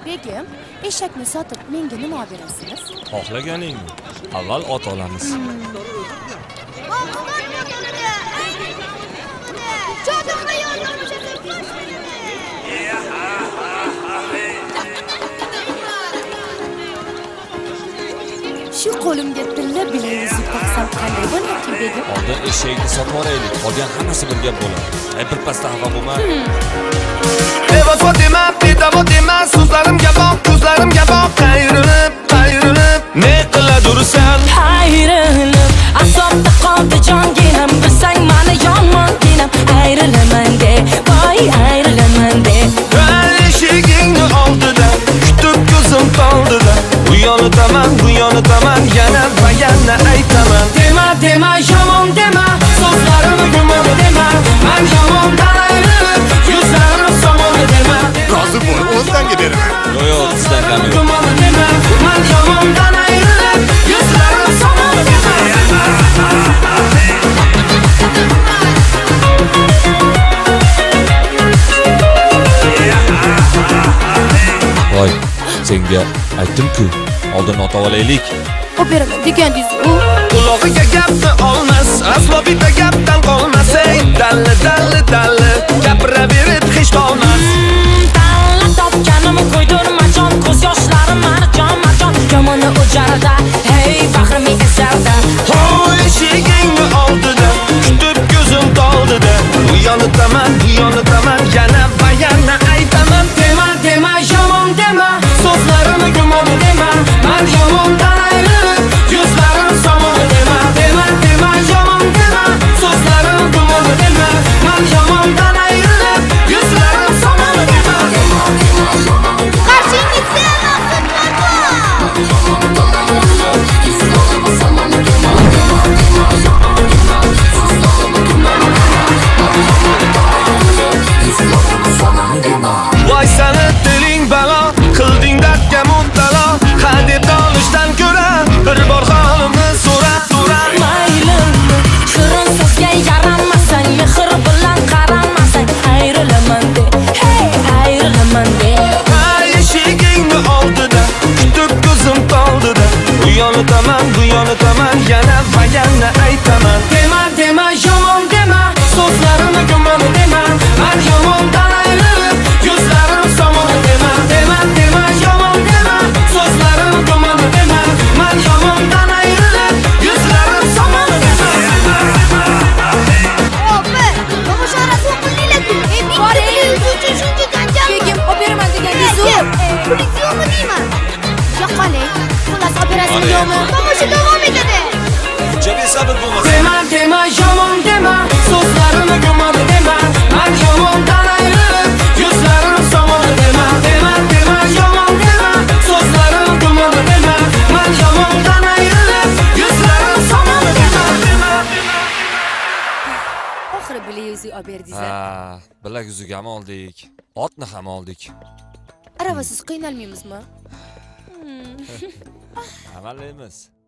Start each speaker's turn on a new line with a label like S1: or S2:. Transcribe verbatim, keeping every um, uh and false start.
S1: Begim, eshakni sotib menga nima olib berasiniz?
S2: Xohlaganingni. Avval ot olamiz.
S1: Shu qo'limga tilla bilezik taqsam qanday bo'larki, Begim?
S2: Oldin eshakni sotib olaylik. Qolgan hammasi bir gap bo'ladi. Ay bir pasda xafa bo'lma.
S3: Bevafo dema, bedavo dema, so'zlarimga boq, ko'zlarimga boq, qayrilib, qayrilib, ne qiladursan?
S4: Ayrilib, asabda qoldi jonginam, bilsang mani yomonginam, ayrilaman de, voy ayrilaman de.
S3: Eshigingni oldida, kutib ko'zim toldida, bu yonitaman, bu yonitaman, yana va yana aytaman.
S4: Dema, dema, yomon dema, so'zlarimni gumon dema, men yomondan ayrilib, yuzlarim somon dema.
S5: Rozi bo'l, o'zdanga beraman.
S2: Yo'q, yo'q, sizdan kam yo'q.
S4: Gumon dema, men yomondan ayrilib, yuzlarim somon dema.
S2: Voy, senga aytdim-ku, oldin ot olaylik.
S1: Olib beraman degandingiz-ku.
S3: Qulog'iga gapni olmas, aslo bitta gapdan qolmas. Ey, dalli, dalli, dalli, gapiraverib hech qolmas.
S4: Tanla topganim qo'ydirma jon, ko'z yoshlarim marjon, marjon, yomoni o'jarda, hey, faxrimi esarda.
S3: Hoy, eshigingni oldida, kutib ko'zim toldida, bu yonitaman, bu yonitaman, yana va yana aytaman.
S4: Dema, dema, yomon dema, so'zlarimni gumon dema, men yomondan ayrilib, yuzlarim somon dema. Dema, dema, yomon dema, so'zlarimni gumon dema, men yomondan ayrilib, yuzlarim somon dema.
S1: Qarshingizda
S3: Voy sani diling balo, qilding dardga mubtalo, hadeb olishdan ko'ra bir bor holimni so'ra, so'ra.
S4: Maylimni, shirin so'zga yaramasang, mehr bilan qaramasang, ayrilaman de, hey, ayrilaman de.
S3: Ay, eshigingni oldida, kutib ko'zim toldida, bu yonitaman, bu yonitaman, yana va yana aytaman.
S4: Dema, dema, yomon dema, so'zlarimni gumon dema, men yomondan ayrilib, yuzlarim somon dema. Dema, dema, yomon dema, so'zlarimni gumon dema, men yomondan ayrilib, yuzlarim somon dema.
S1: Opa, to'g'ri o'qilinglar-ku. Uchun shuncha janjal. Begim, olib beraman degandingiz-ku. Pulingiz yo'qmi deyman? Yo'q qoling. Xullas, olib berasizmi yo'qmi? Tomosha davom etadi.
S2: Uncha besabr bo'lmasa.
S4: Dema, dema, yomon dema, so'zlarimni gumon dema, men yomondan ayrilib, yuzlarim somon dema. Dema, dema, yomon dema, so'zlarimni gumon dema, men yomondan ayrilib, yuzlarim somon dema.
S1: Oxiri bilezik olib berdingiz-a.
S2: Ha, bilak uziga ham oldik. Otni ham oldik.
S1: Aravasiz qiynalmaymizmi?
S2: Amallaymiz.